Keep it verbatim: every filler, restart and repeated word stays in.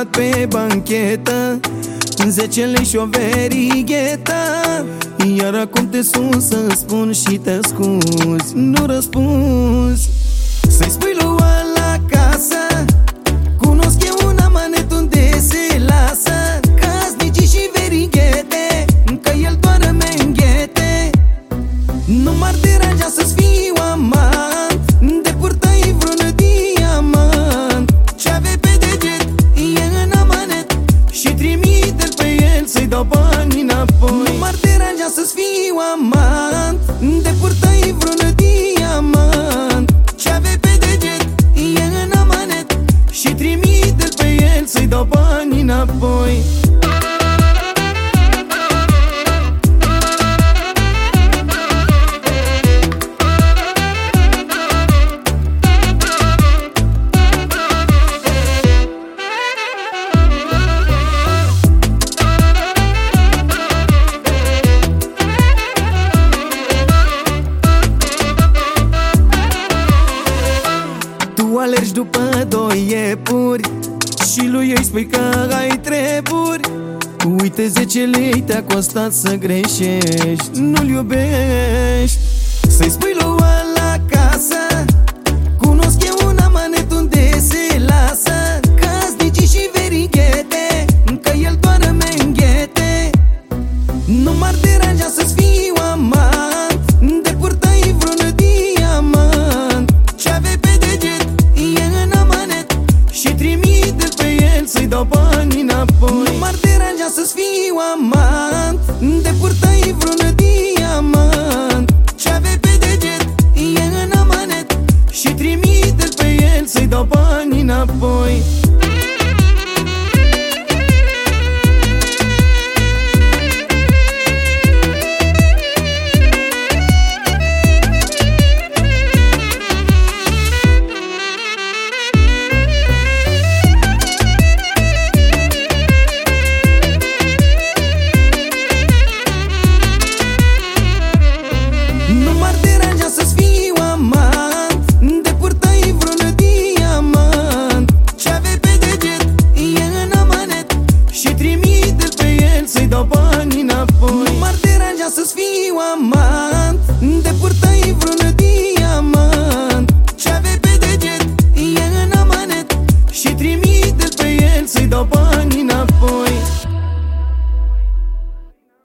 dat pe banchetă zece lei și o verighetă. Iar acum te sun să spun și te scuzi, nu răspunzi. Să-i spui lui ăla acasă, cunosc eu un amanet unde se lasă casnicii și verighete, că el doar menghete. Nu m-ar deranja să-ți fiu amant, de purtai vreun diamant. Ce-ave pe deget e în amanet și trimite-l pe el să-i dau bani înapoi. Nu m-ar deranja să-ți fiu amant, de purtai vreun diamant. Ce-ave pe deget e în amanet și trimite-l pe el să-i dau bani înapoi. Tu alergi după doi iepuri și lui îi spui că ai treburi. Uite, zece lei te-a costat să greșești, nu-l iubești. Să-i spui lui ăla acasă, cunosc eu un amanet unde se lasă casnicii și verighete, că el doar menghete. Nu m-ar deranja să-ți fiu amant, de purtai vreun diamant. Ce-ave pe deget e în amanet și trimite-l pe el să-i dau bani înapoi. Nu m-ar deranja să-ți fiu amant, de purtai vreun diamant. Ce-ave pe deget e în amanet și trimite-l pe el să-i dau bani înapoi. Nu m-ar deranja să-ți fiu amant, de purtai vreun diamant. Ce-ave pe deget e în amanet și trimite-l pe el să-i dau bani înapoi. Nu m-ar deranja să-ți fiu amant,